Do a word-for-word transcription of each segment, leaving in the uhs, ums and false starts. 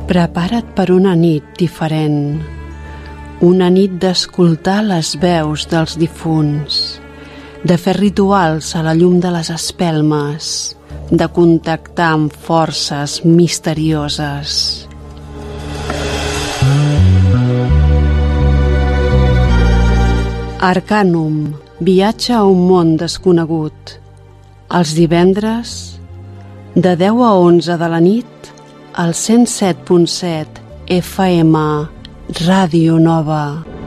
Prepara't per una nit diferent, una nit d'escoltar les veus dels difunts, de fer rituals a la llum de les espelmes, de contactar amb forces misterioses. Arcanum, viatge a un món desconegut. Els divendres, de deu a onze de la nit, al cent set punt set F M, Ràdio Nova.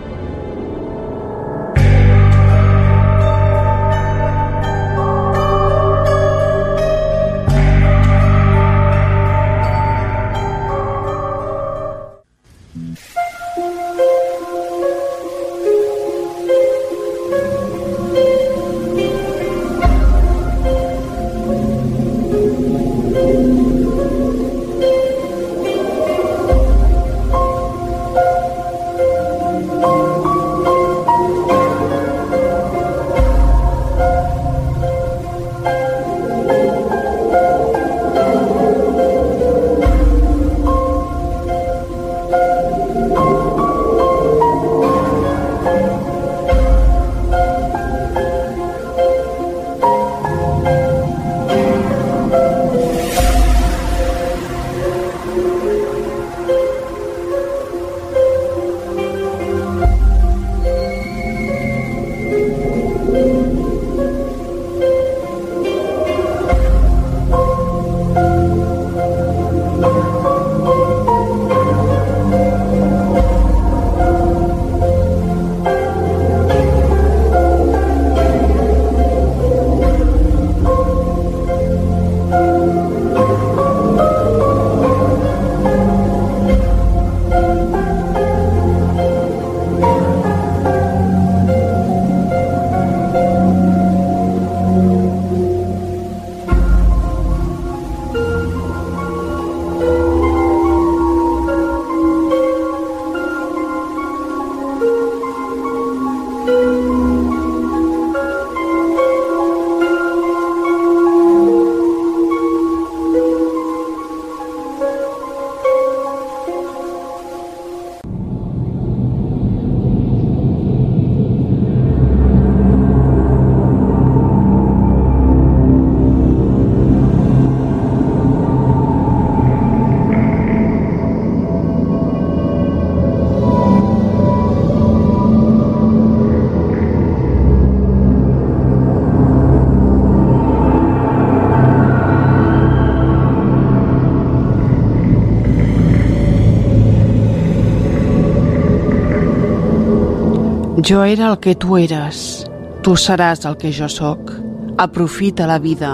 Jo era el que tu eres, tu seràs el que jo sóc. Aprofita la vida,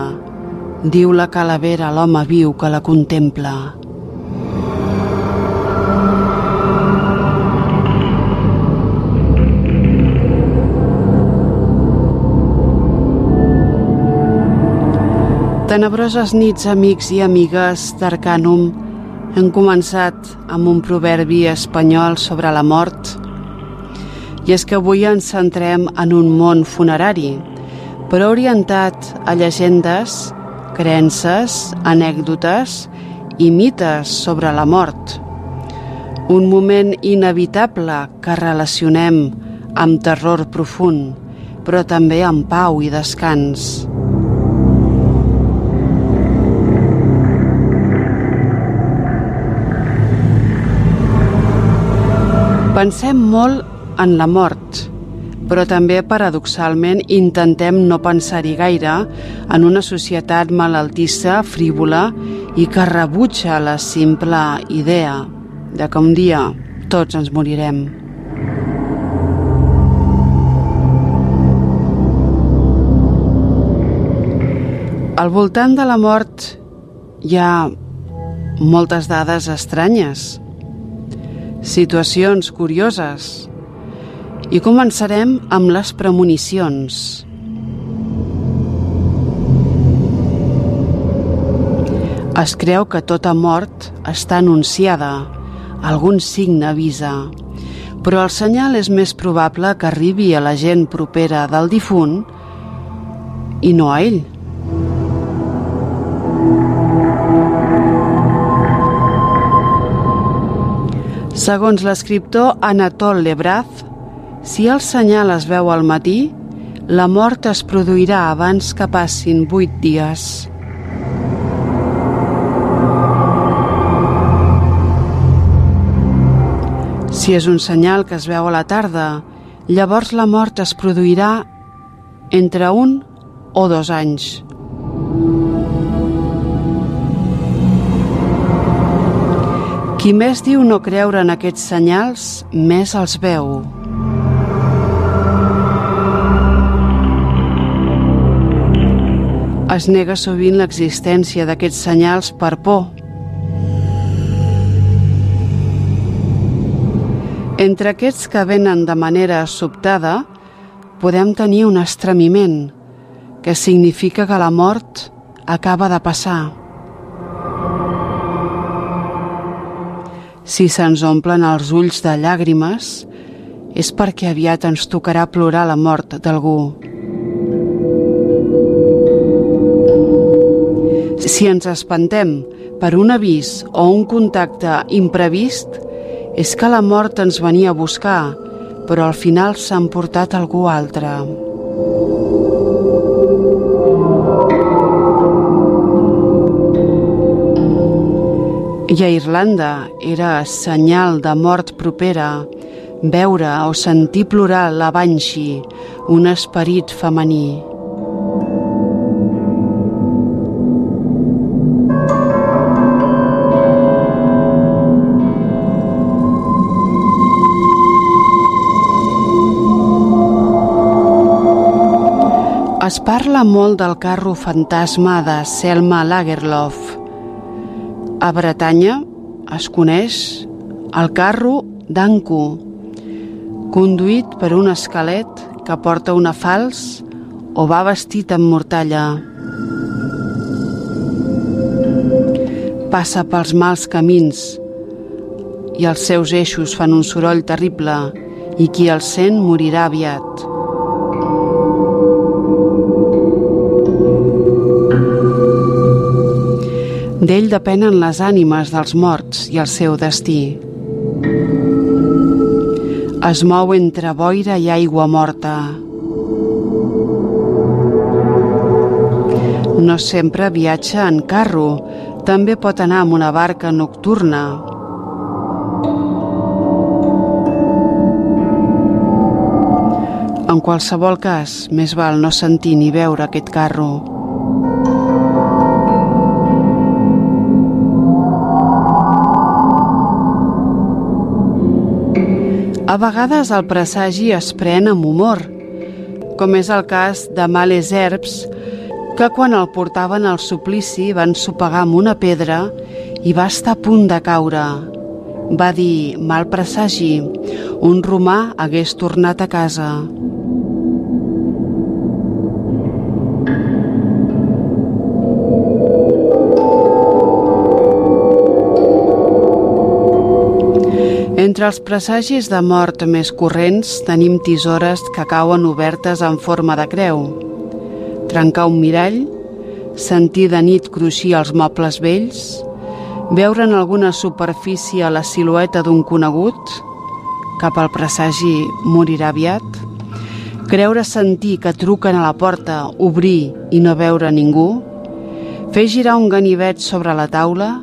diu la calavera a l'home viu que la contempla. Tenebroses nits, amics i amigues d'Arcanum, hem començat amb un proverbi espanyol sobre la mort. I és que avui ens centrem en un món funerari, però orientat a llegendes, creences, anècdotes i mites sobre la mort. Un moment inevitable que relacionem amb terror profund, però també amb pau i descans. Pensem molt en la mort, però també paradoxalment intentem no pensar-hi gaire en una societat malaltissa, frívola i que rebutja la simple idea de que un dia tots ens morirem. Al voltant de la mort hi ha moltes dades estranyes, situacions curioses, i començarem amb les premonicions. Es creu que tota mort està anunciada, algun signe avisa, però el senyal és més probable que arribi a la gent propera del difunt i no a ell. Segons l'escriptor Anatole Lebraf, si el senyal es veu al matí, la mort es produirà abans que passin vuit dies. Si és un senyal que es veu a la tarda, llavors la mort es produirà entre un o dos anys. Qui més diu no creure en aquests senyals, més els veu. Es nega sovint l'existència d'aquests senyals per por. Entre aquests que venen de manera sobtada, podem tenir un estremiment, que significa que la mort acaba de passar. Si se'ns omplen els ulls de llàgrimes, és perquè aviat ens tocarà plorar la mort d'algú. Si ens espantem per un avís o un contacte imprevist, és que la mort ens venia a buscar, però al final s'ha emportat algú altre. I a Irlanda era senyal de mort propera veure o sentir plorar la Banshee, un esperit femení. Es parla molt del carro fantasma de Selma Lagerlöf. A Bretanya es coneix el carro d'Anku, conduït per un esquelet que porta una falç o va vestit amb mortalla. Passa pels mals camins i els seus eixos fan un soroll terrible i qui el sent morirà aviat. D'ell depenen les ànimes dels morts i el seu destí. Es mou entre boira i aigua morta. No sempre viatja en carro, també pot anar amb una barca nocturna. En qualsevol cas, més val no sentir ni veure aquest carro. A vegades el presagi es pren amb humor, com és el cas de Males Herbs, que quan el portaven al suplici van sopegar amb una pedra i va estar a punt de caure. Va dir, mal presagi, un romà hagués tornat a casa. Entre els presagis de mort més corrents tenim tisores que cauen obertes en forma de creu, trencar un mirall, sentir de nit cruixir els mobles vells, veure en alguna superfície la silueta d'un conegut, cap al presagi morirà aviat, creure sentir que truquen a la porta, obrir i no veure ningú, fer girar un ganivet sobre la taula,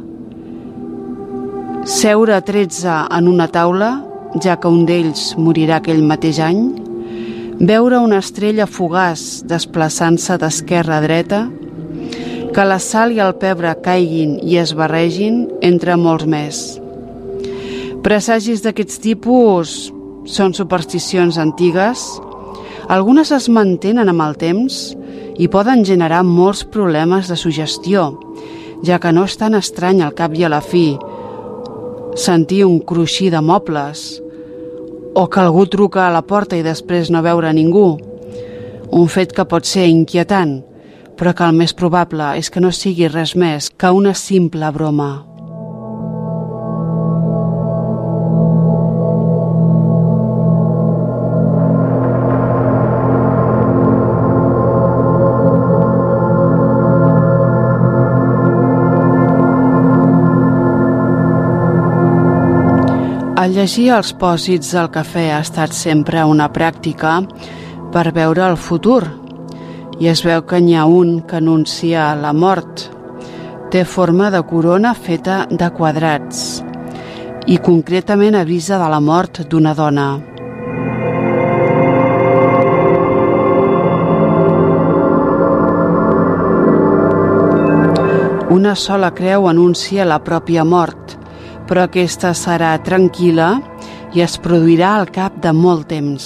seure a tretze en una taula, ja que un d'ells morirà aquell mateix any, veure una estrella fugaç desplaçant-se d'esquerra a dreta, que la sal i el pebre caiguin i es barregin entre molts més. Presagis d'aquests tipus són supersticions antigues, algunes es mantenen amb el temps i poden generar molts problemes de suggestió, ja que no és tan estrany al cap i a la fi sentir un cruixir de mobles o que algú truca a la porta i després no veure ningú, un fet que pot ser inquietant, però que el més probable és que no sigui res més que una simple broma. El llegir els pòsits del cafè ha estat sempre una pràctica per veure el futur, i es veu que n'hi ha un que anuncia la mort. Té forma de corona feta de quadrats i concretament avisa de la mort d'una dona. Una sola creu anuncia la pròpia mort, però aquesta serà tranquil·la i es produirà al cap de molt temps.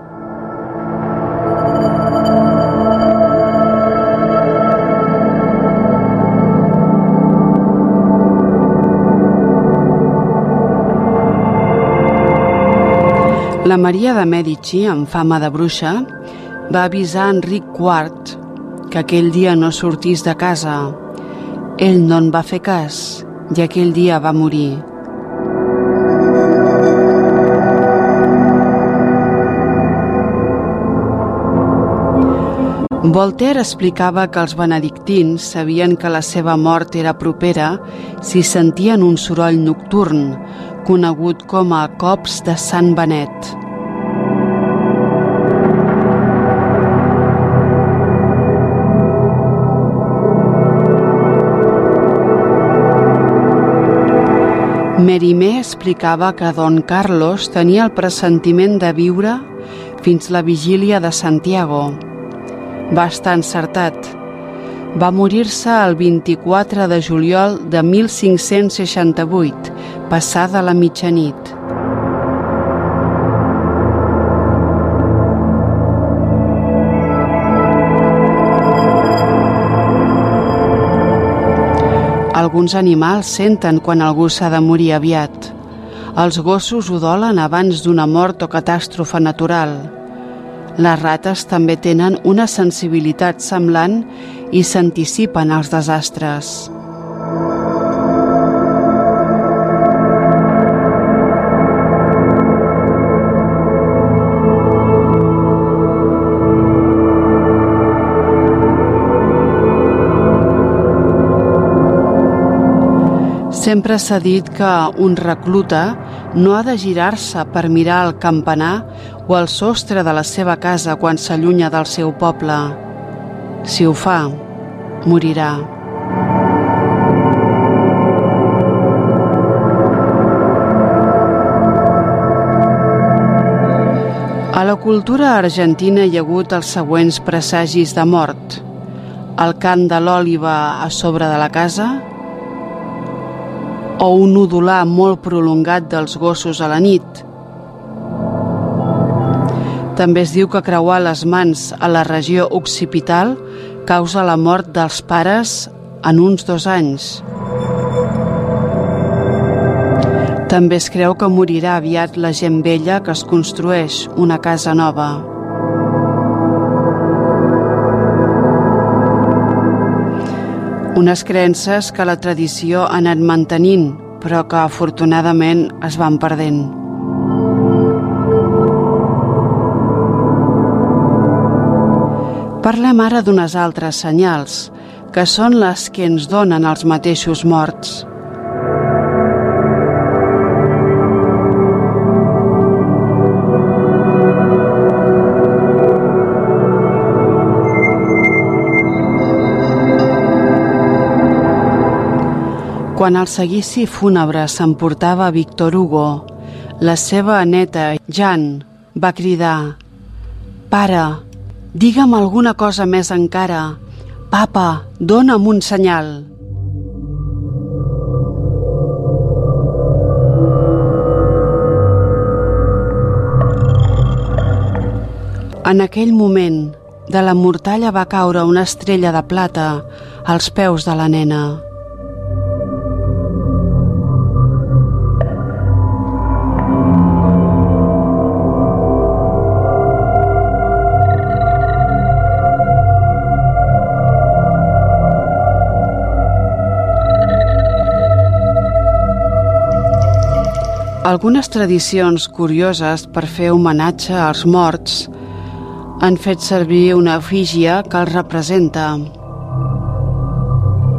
La Maria de Mèdici, amb fama de bruixa, va avisar Enric quart que aquell dia no sortís de casa. Ell no en va fer cas i aquell dia va morir. Voltaire explicava que els benedictins sabien que la seva mort era propera si sentien un soroll nocturn, conegut com a cops de Sant Benet. Mérimée explicava que Don Carlos tenia el pressentiment de viure fins la vigília de Santiago. Va estar encertat. Va morir-se el vint-i-quatre de juliol de mil cinc-cents seixanta-vuit, passada la mitjanit. Alguns animals senten quan algú s'ha de morir aviat. Els gossos ho dolen abans d'una mort o catàstrofe natural. Les rates també tenen una sensibilitat semblant i s'anticipen als desastres. Sempre s'ha dit que un recluta no ha de girar-se per mirar el campanar o el sostre de la seva casa quan s'allunya del seu poble. Si ho fa, morirà. A la cultura argentina hi ha hagut els següents presagis de mort: el cant de l'òliba a sobre de la casa, o un udolar molt prolongat dels gossos a la nit. També es diu que creuar les mans a la regió occipital causa la mort dels pares en uns dos anys. També es creu que morirà aviat la gent vella que es construeix una casa nova. Unes creences que la tradició ha anat mantenint, però que afortunadament es van perdent. Parlem ara d'unes altres senyals, que són les que ens donen els mateixos morts. Quan el seguici fúnebre s'emportava Victor Hugo, la seva neta, Jeanne, va cridar: «Pare, digue'm alguna cosa més encara. Papa, dona'm un senyal». En aquell moment, de la mortalla va caure una estrella de plata als peus de la nena. Algunes tradicions curioses per fer homenatge als morts han fet servir una efígie que els representa.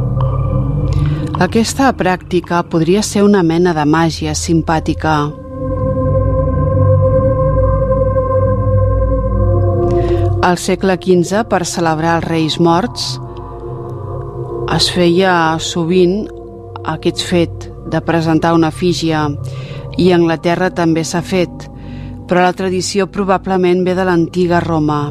Aquesta pràctica podria ser una mena de màgia simpàtica. Al segle quinze, per celebrar els Reis Morts, es feia sovint aquest fet de presentar una efígie, i a Anglaterra també s'ha fet, però la tradició probablement ve de l'antiga Roma.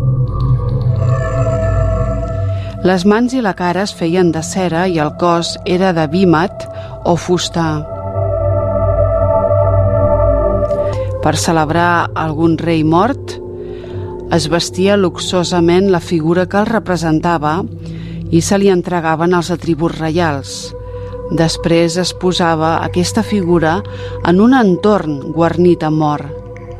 Les mans i la cara es feien de cera i el cos era de vímet o fusta. Per celebrar algun rei mort, es vestia luxosament la figura que el representava i se li entregaven els atributs reials. Després es posava aquesta figura en un entorn guarnit amb or.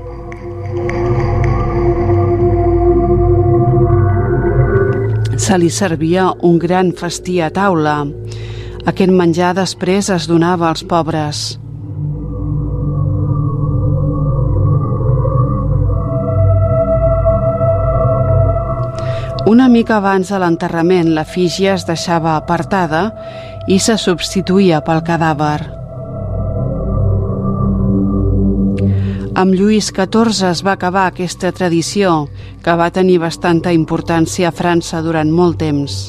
Se li servia un gran festí a taula. Aquest menjar després es donava als pobres. Una mica abans de l'enterrament, l'efígie es deixava apartada i se substituïa pel cadàver. Amb Lluís catorze es va acabar aquesta tradició, que va tenir bastanta importància a França durant molt temps.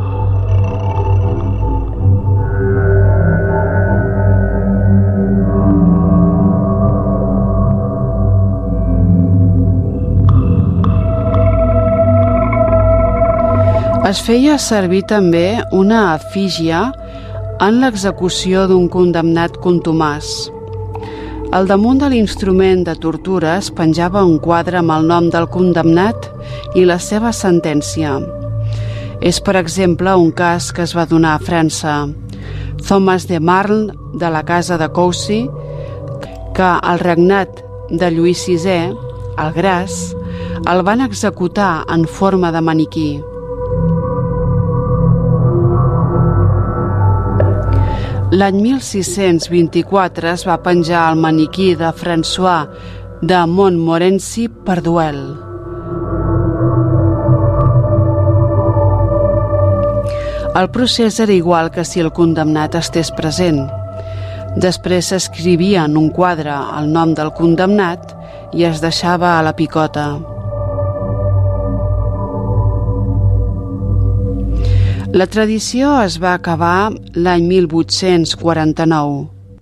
Es feia servir també una efígie en l'execució d'un condemnat contumàs. Al damunt de l'instrument de tortura es penjava un quadre amb el nom del condemnat i la seva sentència. És, per exemple, un cas que es va donar a França. Thomas de Marle, de la casa de Coucy, que al regnat de Lluís sisè, el Gras, el van executar en forma de maniquí. L'any mil sis-cents vint-i-quatre es va penjar el maniquí de François de Montmorency per duel. El procés era igual que si el condemnat estés present. Després s'escrivia en un quadre el nom del condemnat i es deixava a la picota. La tradició es va acabar l'any mil vuit-cents quaranta-nou.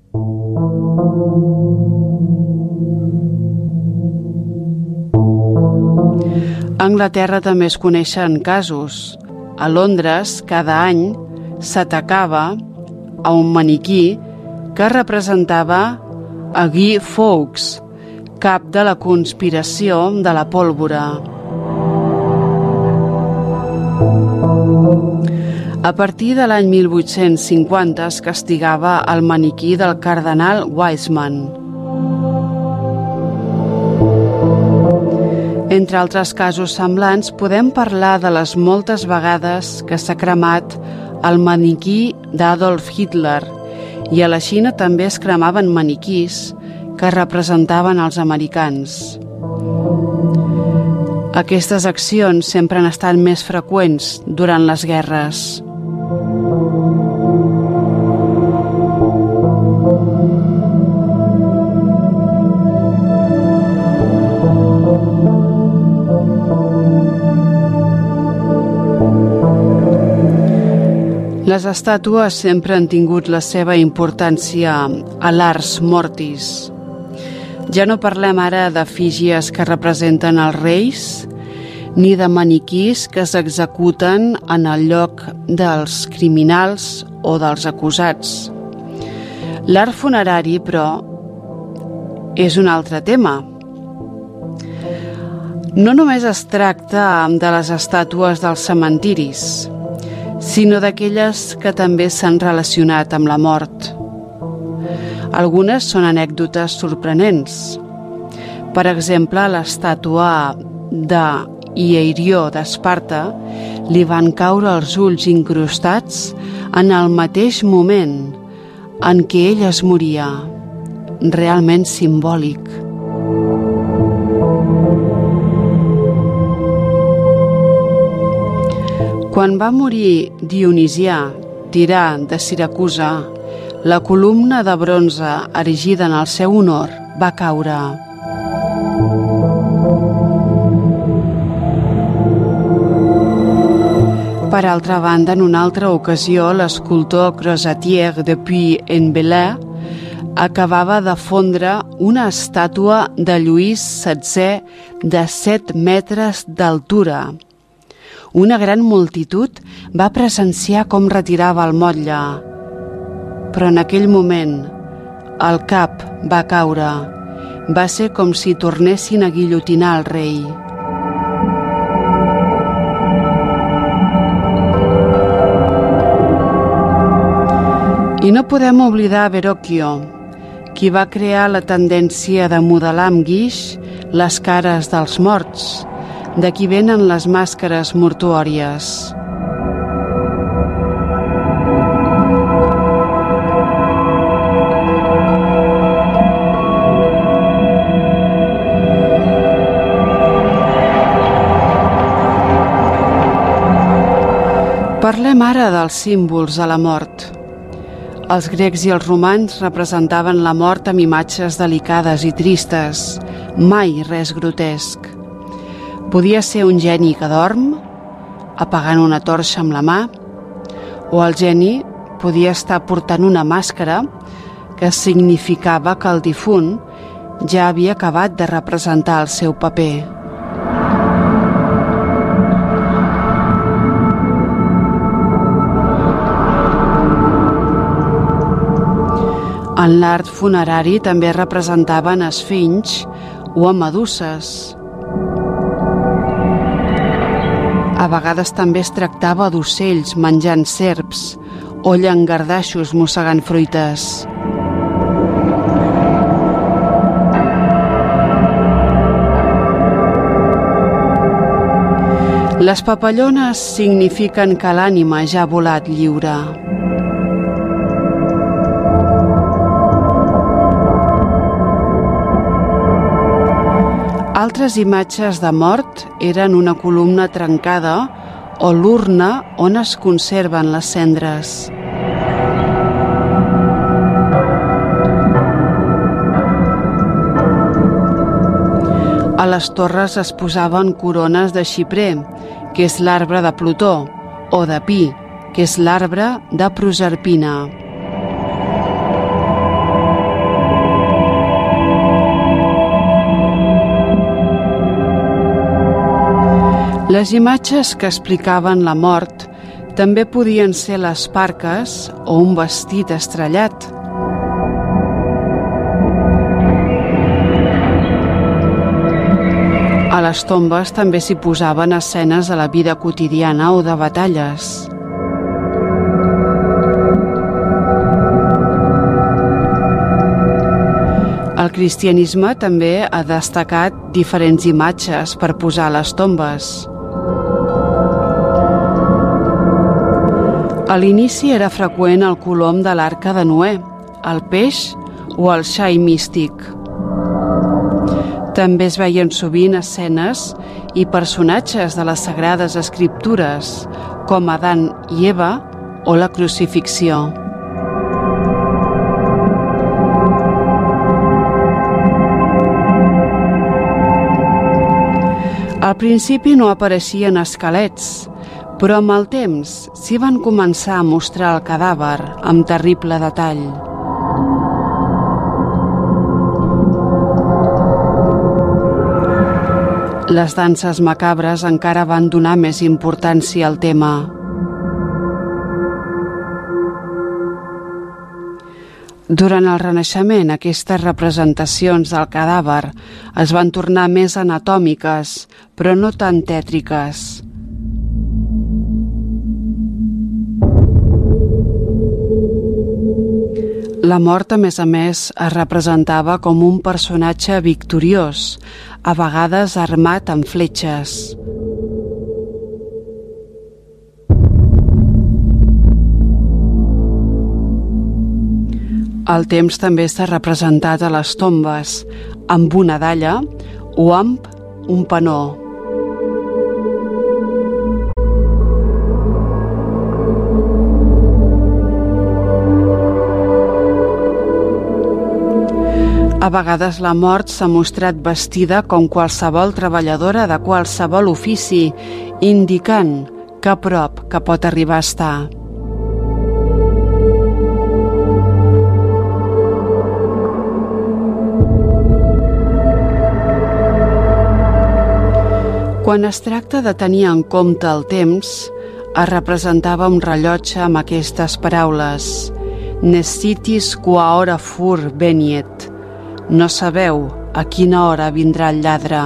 A Anglaterra també es coneixen casos. A Londres, cada any, s'atacava a un maniquí que representava a Guy Fawkes, cap de la conspiració de la pólvora. A partir de l'any mil vuit-cents cinquanta es castigava el maniquí del cardenal Wiseman. Entre altres casos semblants, podem parlar de les moltes vegades que s'ha cremat el maniquí d'Adolf Hitler, i a la Xina també es cremaven maniquís que representaven els americans. Aquestes accions sempre han estat més freqüents durant les guerres. Les estàtues sempre han tingut la seva importància a l'ars mortis. Ja no parlem ara d'efígies que representen els reis, ni de maniquís que s'executen en el lloc dels criminals o dels acusats. L'art funerari, però, és un altre tema. No només es tracta de les estàtues dels cementiris, sinó d'aquelles que també s'han relacionat amb la mort. Algunes són anècdotes sorprenents. Per exemple, a l'estàtua de Hierió d'Esparta li van caure els ulls incrustats en el mateix moment en què ell es moria. Realment simbòlic. Quan va morir Dionisià, tirà de Siracusa, la columna de bronze erigida en el seu honor va caure. Per altra banda, en una altra ocasió, l'escultor Crozatier de Puy-en-Velay acabava de fondre una estàtua de Lluís setzè de set metres d'altura. Una gran multitud va presenciar com retirava el motlle, però en aquell moment el cap va caure. Va ser com si tornessin a guillotinar el rei. I no podem oblidar Verrocchio, qui va crear la tendència de modelar amb guix les cares dels morts. D'aquí venen les màscares mortuòries. Parlem ara dels símbols de la mort. Els grecs i els romans representaven la mort amb imatges delicades i tristes, mai res grotesc. Podia ser un geni que dorm, apagant una torxa amb la mà, o el geni podia estar portant una màscara que significava que el difunt ja havia acabat de representar el seu paper. En l'art funerari també representaven esfinx o a meduses. A vegades també es tractava d'ocells menjant serps o llangardaixos mossegant fruites. Les papallones signifiquen que l'ànima ja ha volat lliure. Altres imatges de mort eren una columna trencada o l'urna on es conserven les cendres. A les torres es posaven corones de xiprer, que és l'arbre de Plutó, o de pi, que és l'arbre de Proserpina. Les imatges que explicaven la mort també podien ser les parques o un vestit estrellat. A les tombes també s'hi posaven escenes de la vida quotidiana o de batalles. El cristianisme també ha destacat diferents imatges per posar a les tombes. A l'inici era freqüent el colom de l'arca de Noè, el peix o el xai místic. També es veien sovint escenes i personatges de les sagrades escriptures, com Adán i Eva o la crucifixió. Al principi no apareixien esquelets, però amb el temps s'hi van començar a mostrar el cadàver amb terrible detall. Les danses macabres encara van donar més importància al tema. Durant el Renaixement, aquestes representacions del cadàver es van tornar més anatòmiques, però no tan tètriques. La mort, a més a més, es representava com un personatge victoriós, a vegades armat amb fletxes. El temps també està representat a les tombes, amb una dalla o amb un penó. A vegades la mort s'ha mostrat vestida com qualsevol treballadora de qualsevol ofici, indicant que a prop que pot arribar a estar. Quan es tracta de tenir en compte el temps, es representava un rellotge amb aquestes paraules: Nescitis qua hora fur veniet. No sabeu a quina hora vindrà el lladre.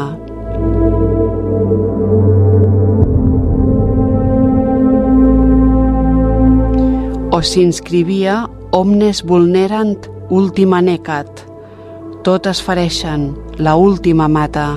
O s'inscrivia omnes vulnerant ultima necat. Totes fereixen, la última mata.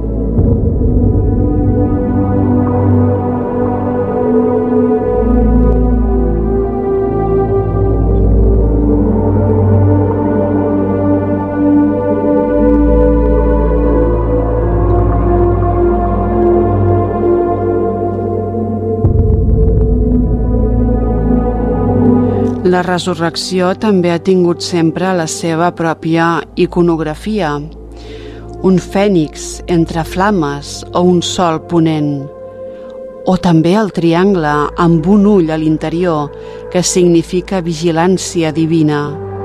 La resurrecció també ha tingut sempre la seva pròpia iconografia, un fènix entre flames o un sol ponent, o també el triangle amb un ull a l'interior que significa vigilància divina.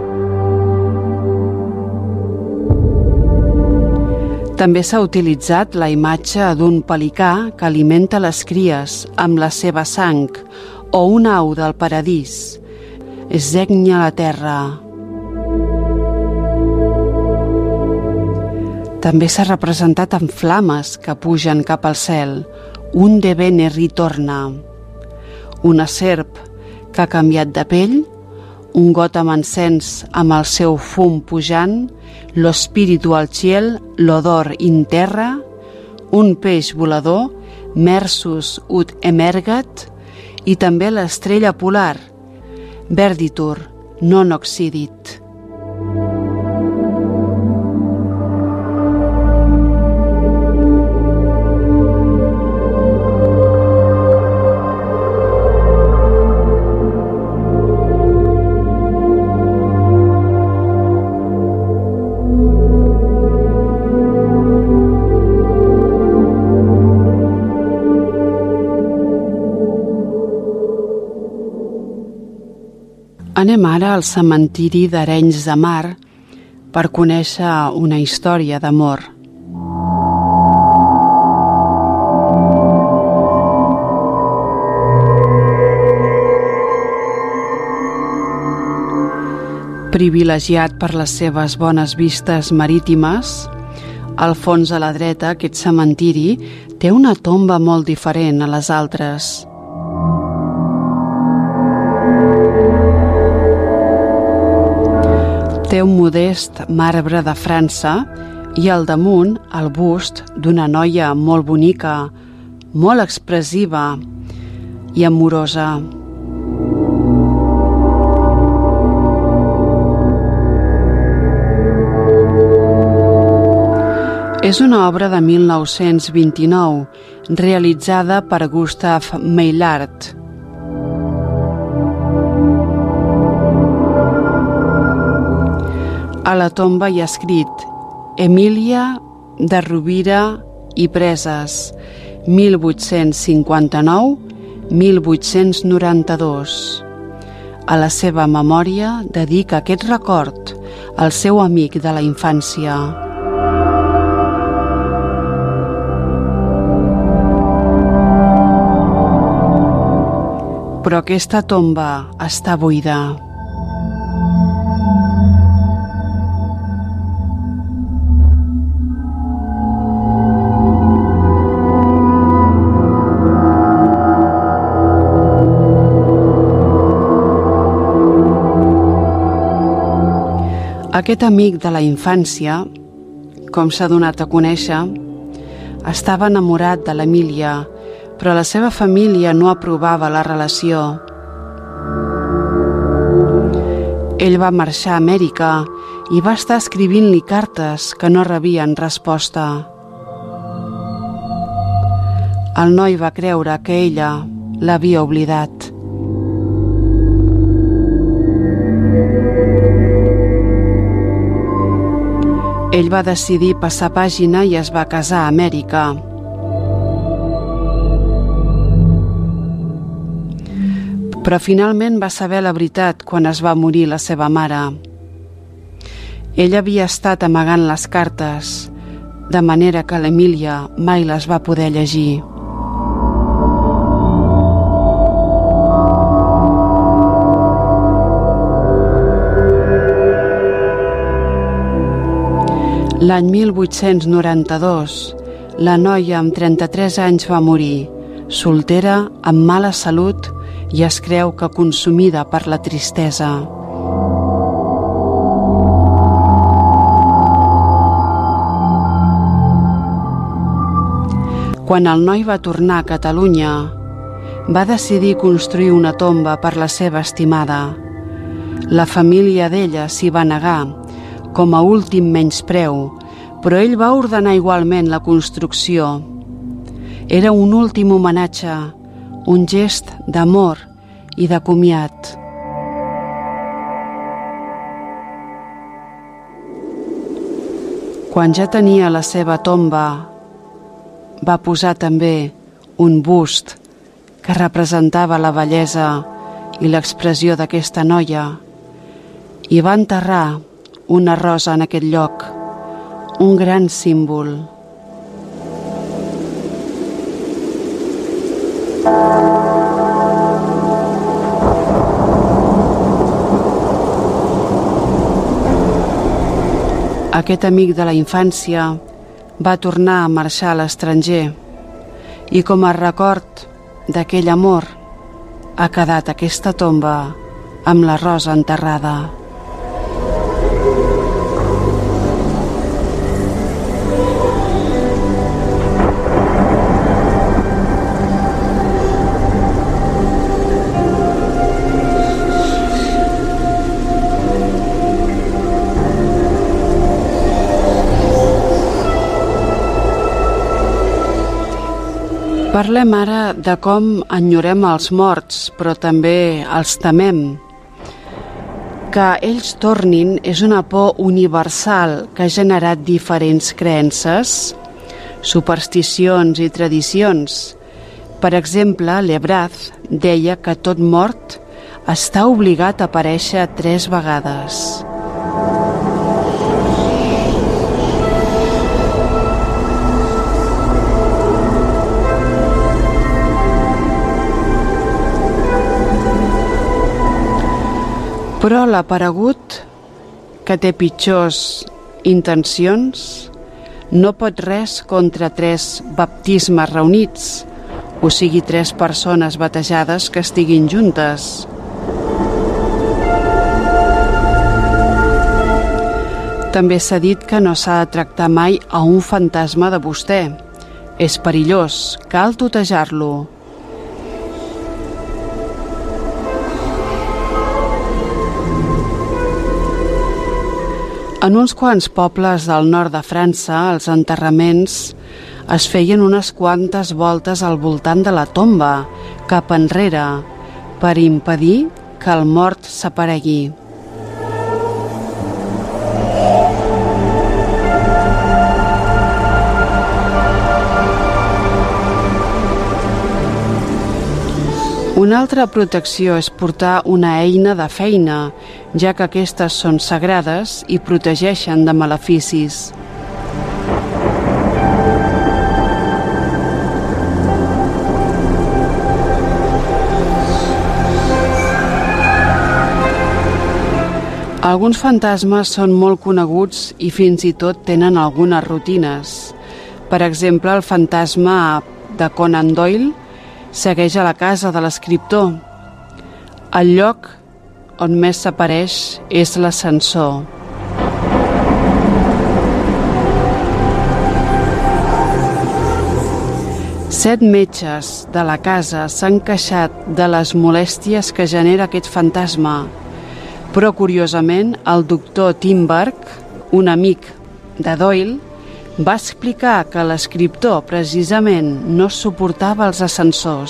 També s'ha utilitzat la imatge d'un pelicà que alimenta les cries amb la seva sang o un au del paradís. Esgenya la terra. També s'ha representat amb flames que pugen cap al cel, un de bene ritorna, una serp que ha canviat de pell, un got amb encens amb el seu fum pujant, lo spiritu al ciel, l'odor in terra, un peix volador, mersus ut emergat, i també l'estrella polar, Verditur, non occidit. Anem ara al cementiri d'Arenys de Mar per conèixer una història d'amor. Privilegiat per les seves bones vistes marítimes, al fons a la dreta aquest cementiri té una tomba molt diferent a les altres. Té un modest marbre de França i al damunt el bust d'una noia molt bonica, molt expressiva i amorosa. És una obra de mil nou-cents vint-i-nou, realitzada per Gustav Meillard. A la tomba hi ha escrit Emília de Rovira i Preses, mil vuit-cents cinquanta-nou a mil vuit-cents noranta-dos. A la seva memòria dedica aquest record al seu amic de la infància. Però aquesta tomba està buida. Aquest amic de la infància, com s'ha donat a conèixer, estava enamorat de l'Emília, però la seva família no aprovava la relació. Ell va marxar a Amèrica i va estar escrivint-li cartes que no rebien resposta. El noi va creure que ella l'havia oblidat. Ell va decidir passar pàgina i es va casar a Amèrica. Però finalment va saber la veritat quan es va morir la seva mare. Ell havia estat amagant les cartes, de manera que l'Emília mai les va poder llegir. L'any mil vuit-cents noranta-dos, la noia amb trenta-tres anys va morir, soltera, amb mala salut i es creu que consumida per la tristesa. Quan el noi va tornar a Catalunya, va decidir construir una tomba per la seva estimada. La família d'ella s'hi va negar, com a últim menyspreu, però ell va ordenar igualment la construcció. Era un últim homenatge, un gest d'amor i de comiat. Quan ja tenia la seva tomba, va posar també un bust que representava la bellesa i l'expressió d'aquesta noia i va enterrar una rosa en aquest lloc, un gran símbol. Aquest amic de la infància va tornar a marxar a l'estranger i com a record d'aquell amor ha quedat aquesta tomba amb la rosa enterrada. Parlem ara de com enyorem els morts, però també els temem. Que ells tornin és una por universal que ha generat diferents creences, supersticions i tradicions. Per exemple, l'Ebraz deia que tot mort està obligat a aparèixer tres vegades. Però l'aparegut, que té pitjors intencions, no pot res contra tres baptismes reunits, o sigui, tres persones batejades que estiguin juntes. També s'ha dit que no s'ha de tractar mai a un fantasma de vostè. És perillós, cal tutejar-lo. En uns quants pobles del nord de França, els enterraments es feien unes quantes voltes al voltant de la tomba, cap enrere, per impedir que el mort s'aparegui. Una altra protecció és portar una eina de feina, ja que aquestes són sagrades i protegeixen de maleficis. Alguns fantasmes són molt coneguts i fins i tot tenen algunes rutines. Per exemple, el fantasma de Conan Doyle segueix a la casa de l'escriptor. El lloc on més s'apareix és l'ascensor. Set metges de la casa s'han queixat de les molèsties que genera aquest fantasma, però curiosament el doctor Timberg, un amic de Doyle, va explicar que l'escriptor precisament no suportava els ascensors.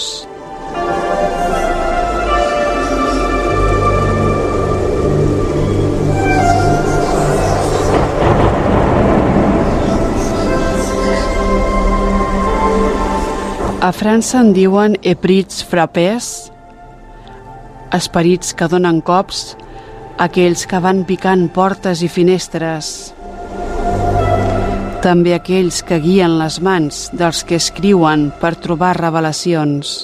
A França en diuen éprits frappés, esperits que donen cops a aquells que van picant portes i finestres, també aquells que guien les mans dels que escriuen per trobar revelacions.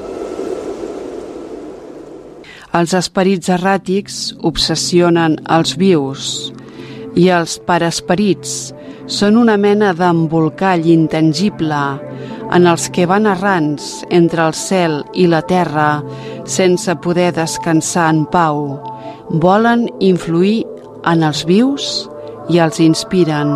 Els esperits erràtics obsessionen els vius i els paresperits són una mena d'embolcall intangible en els que van errants entre el cel i la terra sense poder descansar en pau. Volen influir en els vius i els inspiren.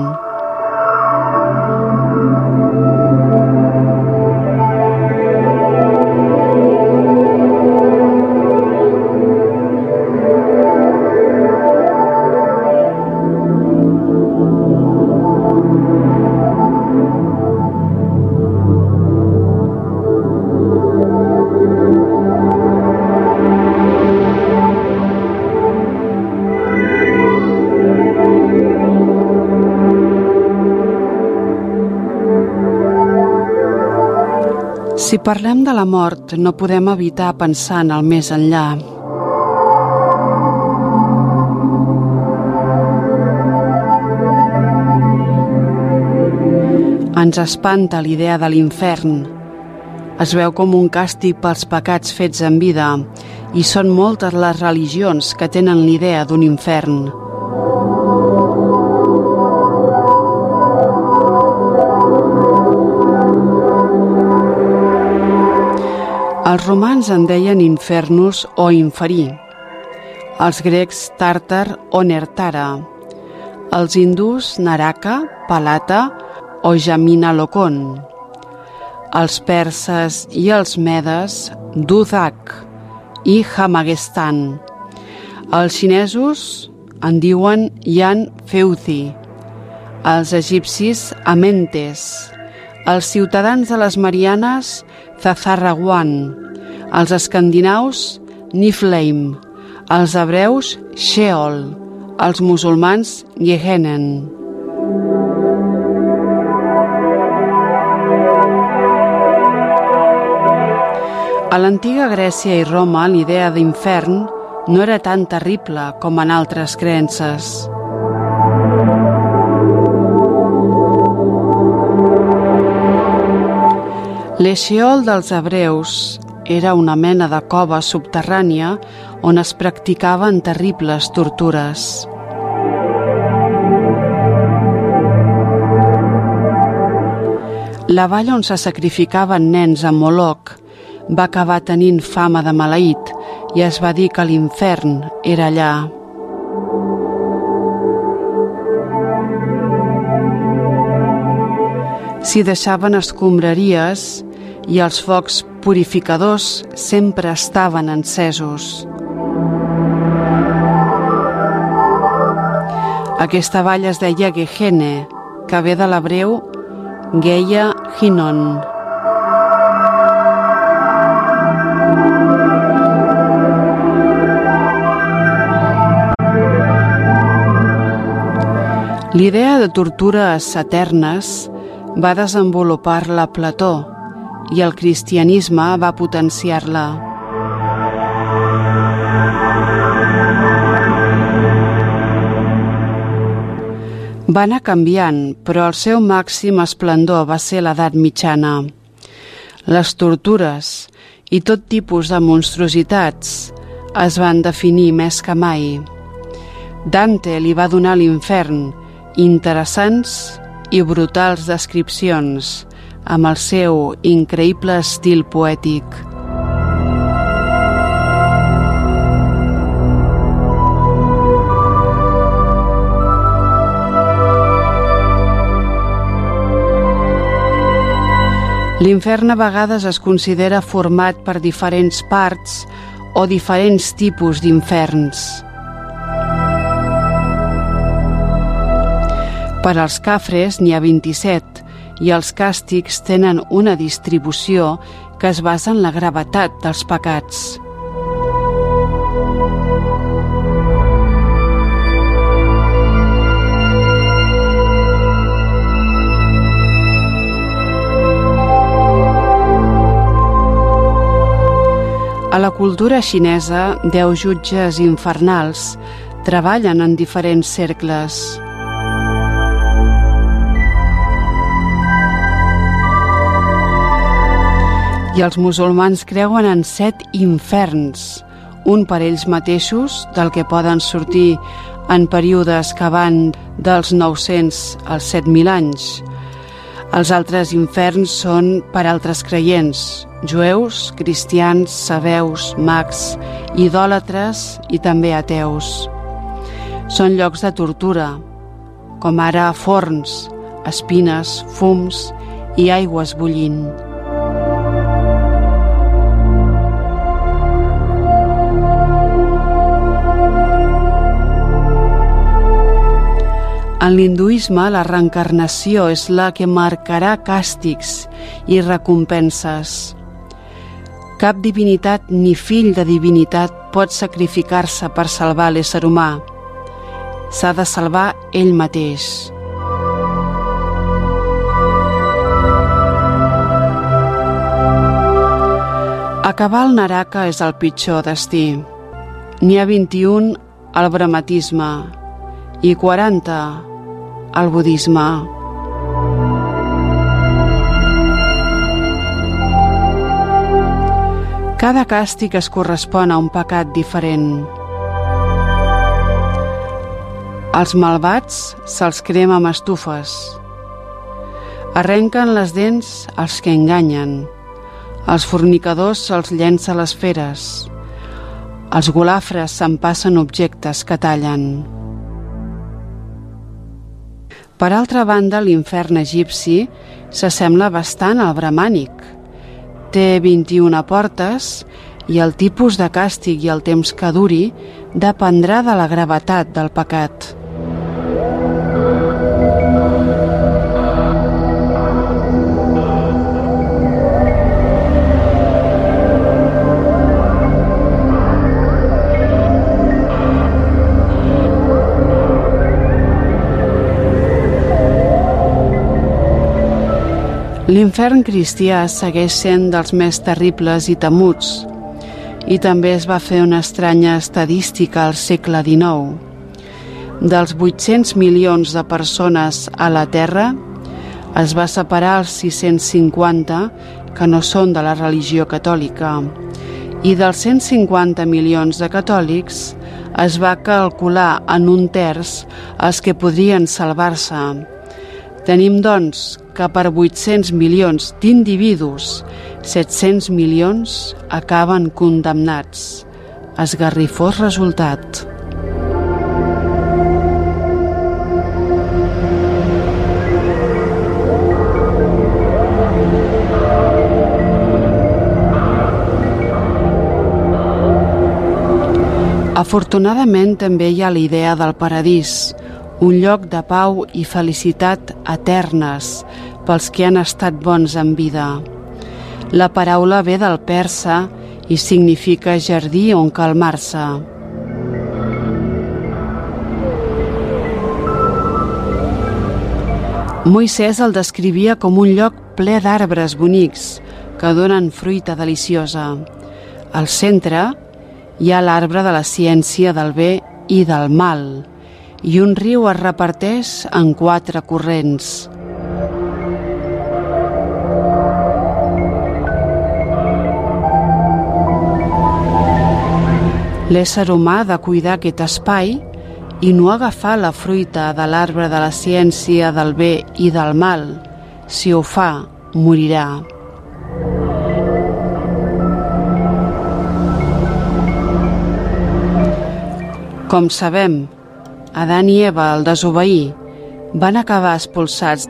Si parlem de la mort, no podem evitar pensar en el més enllà. Ens espanta l'idea de l'infern. Es veu com un càstig pels pecats fets en vida i són moltes les religions que tenen l'idea d'un infern. Els romans en deien infernus o inferí, els grecs tàrtar o nertara, els hindús naraka, palata o jaminalokon, els perses i els medes dudhak i hamagestan, els xinesos en diuen yan feuthi, els egipcis amentes, els ciutadans de les Marianes Zazarraguan, els escandinaus Niflheim, els hebreus Sheol, els musulmans Gehennen. A l'antiga Grècia i Roma l'idea d'infern no era tan terrible com en altres creences. L'Esheol dels hebreus era una mena de cova subterrània on es practicaven terribles tortures. La vall on se sacrificaven nens a Moloch va acabar tenint fama de maleït i es va dir que l'infern era allà. S'hi deixaven escombraries i els focs purificadors sempre estaven encesos. Aquesta vall es deia Gehenne, que ve de l'hebreu Geia Hinnon. L'idea de tortures eternes va desenvolupar-la Plató i el cristianisme va potenciar-la. Va anar canviant, però el seu màxim esplendor va ser l'edat mitjana. Les tortures i tot tipus de monstruositats es van definir més que mai. Dante li va donar a l'infern interessants i brutals descripcions amb el seu increïble estil poètic. L'infern a vegades es considera format per diferents parts o diferents tipus d'inferns. Per als cafres n'hi ha vint-i-set i els càstigs tenen una distribució que es basa en la gravetat dels pecats. A la cultura xinesa, deu jutges infernals treballen en diferents cercles. I els musulmans creuen en set inferns, un per ells mateixos, del que poden sortir en períodes que van dels nou-cents als set mil anys. Els altres inferns són per altres creients, jueus, cristians, sabeus, mags, idòlatres i també ateus. Són llocs de tortura, com ara forns, espines, fums i aigües bullint. En l'hinduisme, la reencarnació és la que marcarà càstigs i recompenses. Cap divinitat ni fill de divinitat pot sacrificar-se per salvar l'ésser humà. S'ha de salvar ell mateix. Acabar el Naraka és el pitjor destí. N'hi ha vint-i-un al brahmatisme i quaranta al budisme. Cada càstig es correspon a un pecat diferent. Els malvats se'ls crema amb estufes. Arrenquen les dents als que enganyen. Els fornicadors se'ls llença les feres. Els golafres s'empassen objectes que tallen. Per altra banda, l'infern egipci s'assembla bastant al bramànic. Té vint-i-una portes i el tipus de càstig i el temps que duri dependrà de la gravetat del pecat. L'infern cristià segueix sent dels més terribles i temuts, i també es va fer una estranya estadística al segle dinou. Dels vuit-cents milions de persones a la Terra, es va separar els sis-cents cinquanta que no són de la religió catòlica, i dels cent cinquanta milions de catòlics es va calcular en un terç els que podrien salvar-se. Tenim, doncs, que per vuit-cents milions d'individus, set-cents milions acaben condemnats. Esgarrifós resultat. Afortunadament també hi ha la idea del paradís, un lloc de pau i felicitat eternes pels que han estat bons en vida. La paraula ve del persa i significa jardí on calmar-se. Moisès el descrivia com un lloc ple d'arbres bonics que donen fruita deliciosa. Al centre hi ha l'arbre de la ciència del bé i del mal, i un riu es reparteix en quatre corrents. L'ésser humà ha de cuidar aquest espai i no agafar la fruita de l'arbre de la ciència del bé i del mal. Si ho fa, morirà. Com sabem, Adán i Eva, al desobeir, van acabar expulsats.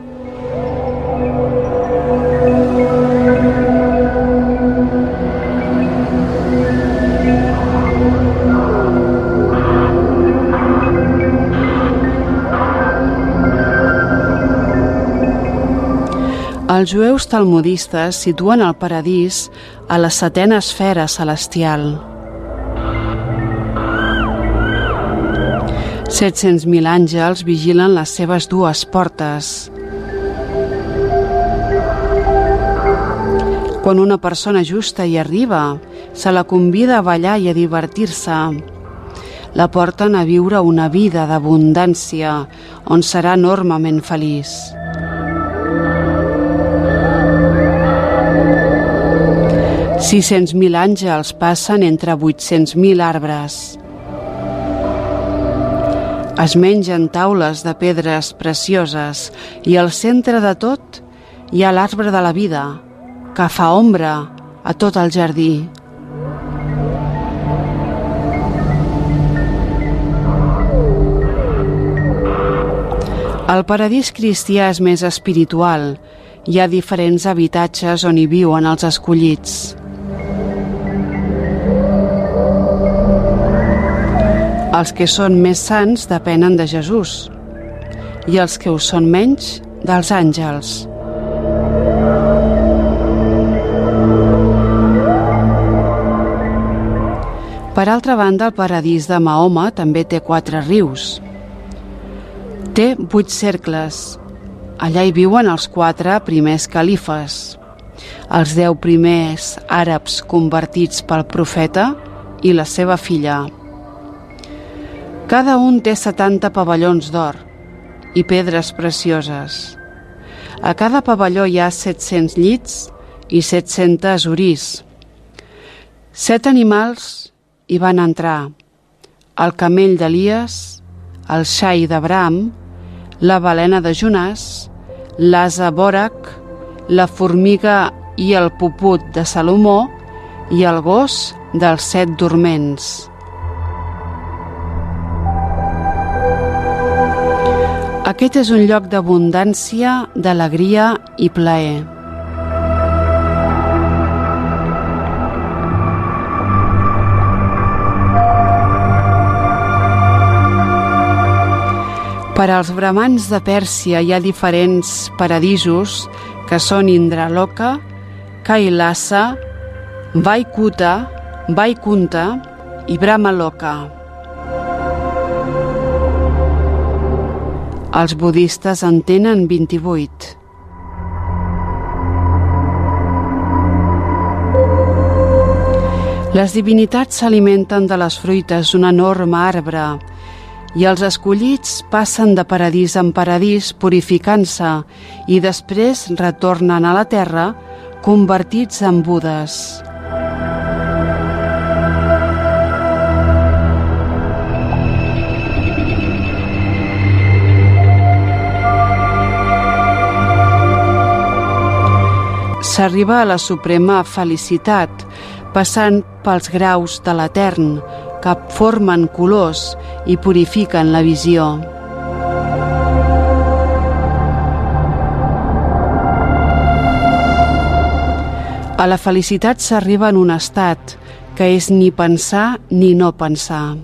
Els jueus talmudistes situen el paradís a la setena esfera celestial. set-cents mil àngels vigilen les seves dues portes. Quan una persona justa hi arriba, se la convida a ballar i a divertir-se. La porten a viure una vida d'abundància on serà enormement feliç. sis-cents mil àngels passen entre vuit-cents mil arbres. Es mengen taules de pedres precioses i al centre de tot hi ha l'arbre de la vida, que fa ombra a tot el jardí. El paradís cristià és més espiritual. Hi ha diferents habitatges on hi viuen els escollits. Els que són més sants depenen de Jesús i els que ho són menys, dels àngels. Per altra banda, el paradís de Mahoma també té quatre rius. Té vuit cercles. Allà hi viuen els quatre primers califes, els deu primers àrabs convertits pel profeta i la seva filla. Cada un té setanta pavellons d'or i pedres precioses. A cada pavelló hi ha set-cents llits i set-centes orís. Set animals hi van entrar: el camell d'Elies, el xai d'Abraham, la balena de Jonàs, l'ase bòrac, la formiga i el puput de Salomó i el gos dels set dorments. Aquest és un lloc d'abundància, d'alegria i plaer. Per als bramans de Pèrsia hi ha diferents paradisos que són Indraloka, Kailasa, Vaikuta, Vaikunta i Brahmaloka. Els budistes en tenen vint-i-vuit. Les divinitats s'alimenten de les fruites d'un enorme arbre i els escollits passen de paradís en paradís purificant-se i després retornen a la terra convertits en budes. S'arriba a la suprema felicitat, passant pels graus de l'etern, que formen colors i purifiquen la visió. A la felicitat s'arriba en un estat que és ni pensar ni no pensar.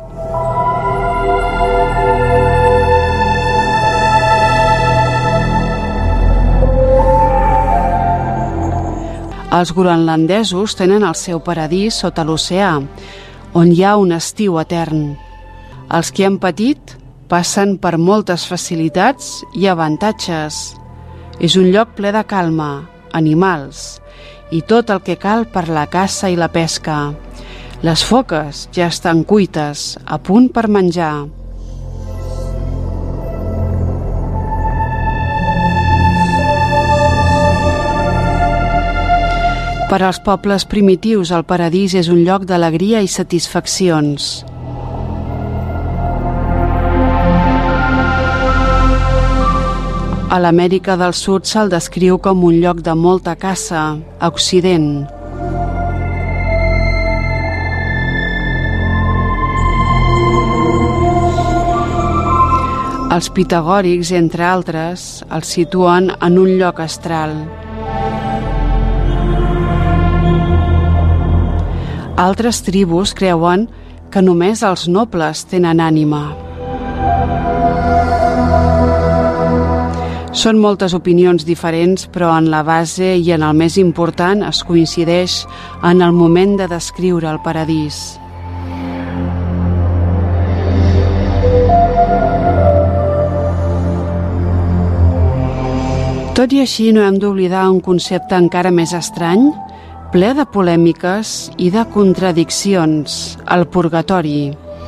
Els groenlandesos tenen el seu paradís sota l'oceà, on hi ha un estiu etern. Els que han patit passen per moltes facilitats i avantatges. És un lloc ple de calma, animals i tot el que cal per la caça i la pesca. Les foques ja estan cuites, a punt per menjar. Per als pobles primitius, el paradís és un lloc d'alegria i satisfaccions. A l'Amèrica del Sud se'l descriu com un lloc de molta caça, a Occident. Els pitagòrics, entre altres, els situen en un lloc astral. Altres tribus creuen que només els nobles tenen ànima. Són moltes opinions diferents, però en la base i en el més important es coincideix en el moment de descriure el paradís. Tot i així, no hem d'oblidar un concepte encara més estrany, ple de polèmiques i de contradiccions, el purgatori.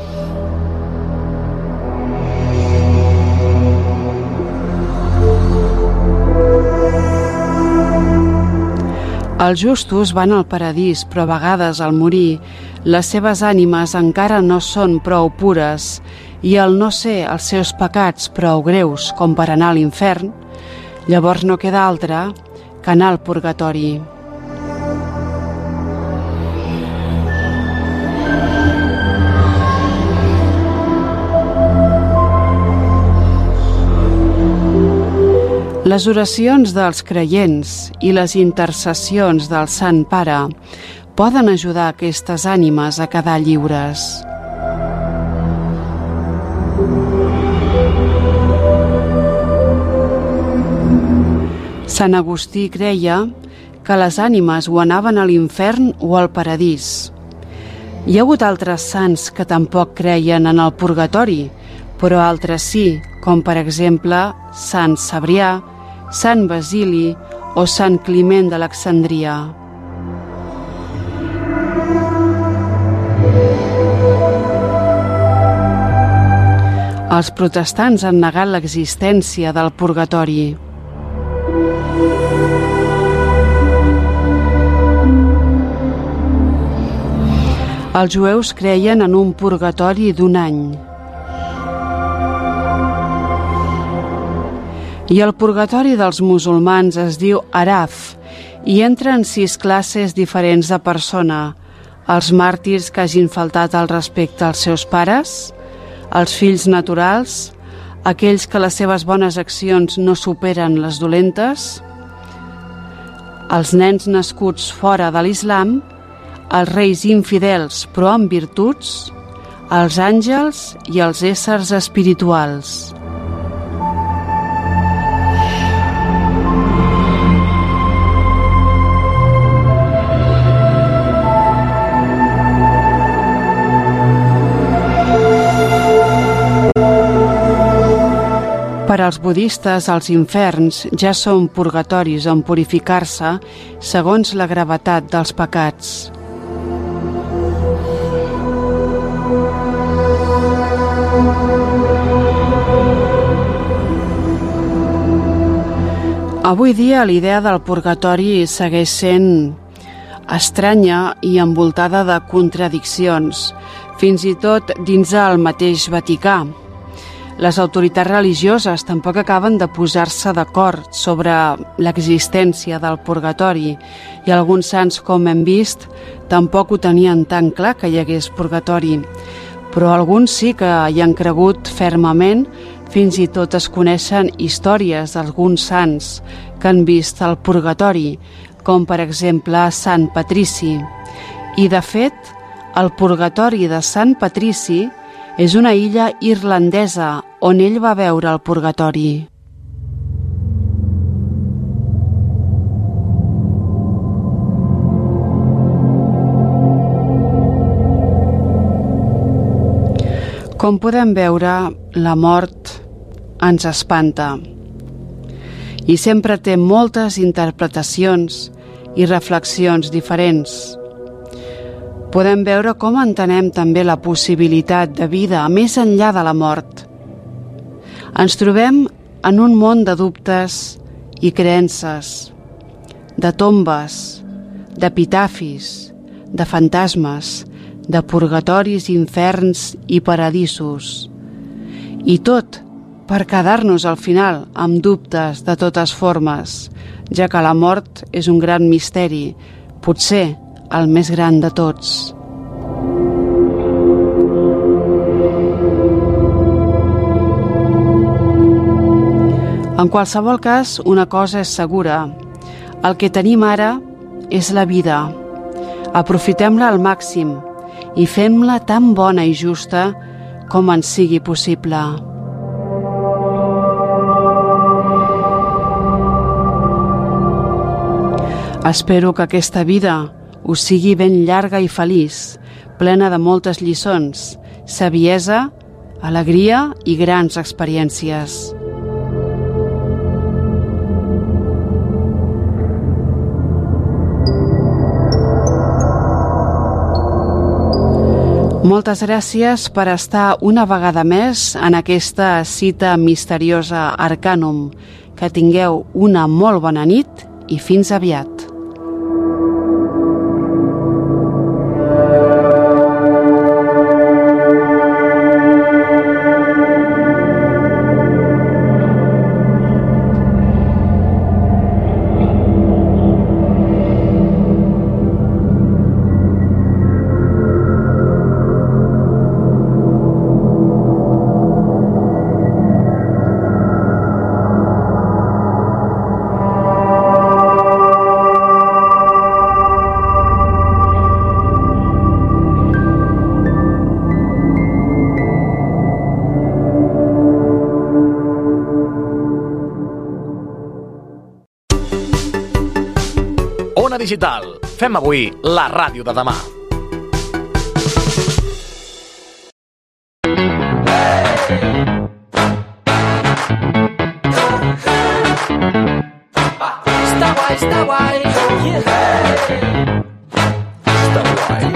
Els justos van al paradís, però a vegades, al morir, les seves ànimes encara no són prou pures i al no ser els seus pecats prou greus com per anar a l'infern, llavors no queda altre que anar al purgatori. Les oracions dels creients i les intercessions del Sant Pare poden ajudar aquestes ànimes a quedar lliures. Sant Agustí creia que les ànimes o anaven a l'infern o al paradís. Hi ha hagut altres sants que tampoc creien en el purgatori, però altres sí, com per exemple Sant Cebrià, Sant Basili o Sant Climent d'Alexandria. Els protestants han negat l'existència del purgatori. Els jueus creien en un purgatori d'un any. I el purgatori dels musulmans es diu Araf i entra en sis classes diferents de persona: els màrtirs que hagin faltat al respecte als seus pares, els fills naturals, aquells que les seves bones accions no superen les dolentes, els nens nascuts fora de l'islam, els reis infidels però amb virtuts, els àngels i els éssers espirituals. Per als budistes, els inferns ja són purgatoris on purificar-se segons la gravetat dels pecats. Avui dia l'idea del purgatori segueix sent estranya i envoltada de contradiccions, fins i tot dins el mateix Vaticà. Les autoritats religioses tampoc acaben de posar-se d'acord sobre l'existència del purgatori i alguns sants, com hem vist, tampoc ho tenien tan clar que hi hagués purgatori. Però alguns sí que hi han cregut fermament, fins i tot es coneixen històries d'alguns sants que han vist el purgatori, com per exemple Sant Patrici. I de fet, el purgatori de Sant Patrici és una illa irlandesa on ell va veure el purgatori. Com podem veure, la mort ens espanta i sempre té moltes interpretacions i reflexions diferents. Podem veure com entenem també la possibilitat de vida més enllà de la mort. Ens trobem en un món de dubtes i creences, de tombes, d'epitafis, de fantasmes, de purgatoris, inferns i paradisos. I tot per quedar-nos al final amb dubtes de totes formes, ja que la mort és un gran misteri, potser el més gran de tots. En qualsevol cas, una cosa és segura. El que tenim ara és la vida. Aprofitem-la al màxim i fem-la tan bona i justa com ens sigui possible. Espero que aquesta vida us sigui ben llarga i feliç, plena de moltes lliçons, saviesa, alegria i grans experiències. Moltes gràcies per estar una vegada més en aquesta cita misteriosa Arcanum. Que tingueu una molt bona nit i fins aviat. Digital. Fem avui la ràdio de demà. Està guai, està guai. Està guai.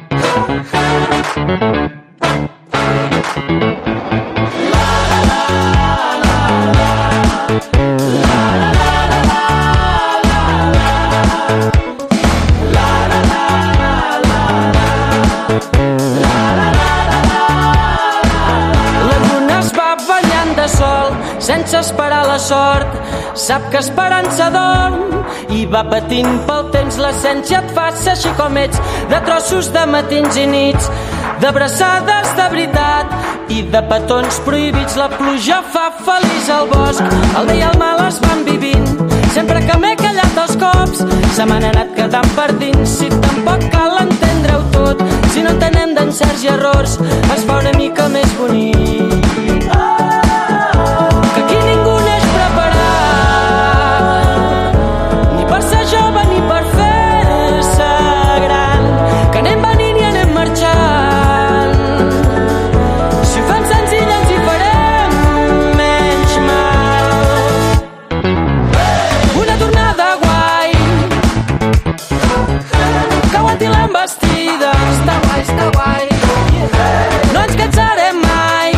Sense esperar la sort, sap que esperança dorm i va patint pel temps. L'essència et fa ser així com ets, de trossos de matins i nits, d'abraçades de veritat i de petons prohibits. La pluja fa feliç al bosc, el bé i el mal es van vivint. Sempre que m'he callat els cops, se m'han anat quedant per dins. Si tampoc cal entendre-ho tot, si no entenem d'encerts i errors, es fa una mica més bonic. No ens cansarem mai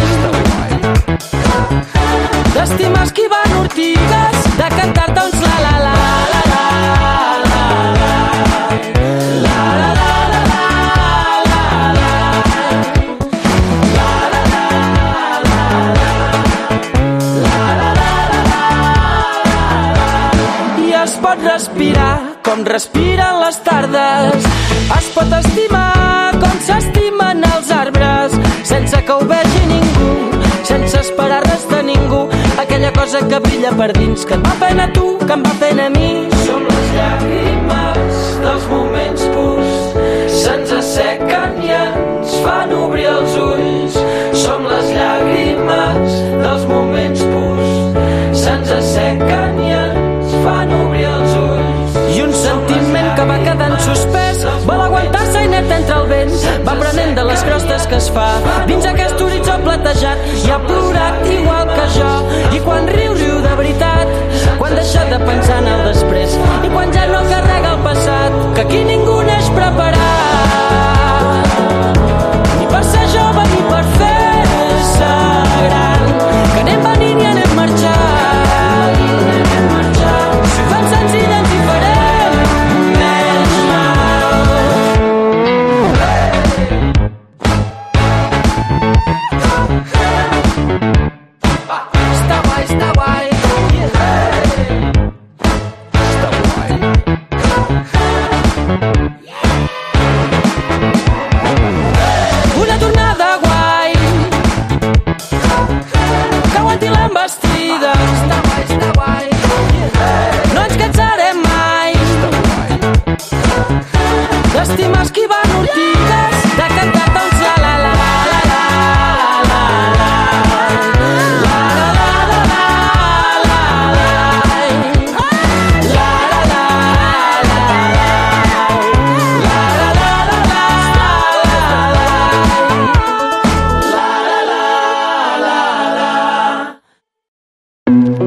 d'estimar esquivant ortigues, de cantar-te uns la la la la la i es pot respirar com respiren les tardes, es pot estimar com s'estimen els arbres, sense que ho vegi ningú, sense esperar res de ningú. Aquella cosa que brilla per dins, que et va fent a tu, que em va fent a mi. Som les llàgrimes dels moments purs, se'ns assequen i ens fan obrir els ulls. Som les llàgrimes dels moments purs, se'ns assequen i ens fan obrir els ulls. I un sentiment que va quedant suspès vol aguantar-se i net entre el vent, va prenent de les crostes que es fa dins aquest horitzó platejat. I ha plorat igual que jo, i quan riu, riu de veritat, quan deixa de pensar en el després i quan ja no carrega el passat. Que aquí ningú neix preparat, ni per ser jove ni per fer-se gran, que anem venint i anem marxant. Si ho fem senzill ens hi farem menys mal. Està guai, està guai. Està guai. Una tornada guai, que aguanti l'embestida. Està guai, està guai. No ens cansarem mai d'estimar esquivant ortigues, de cantar-te uns la la la la la la la la la.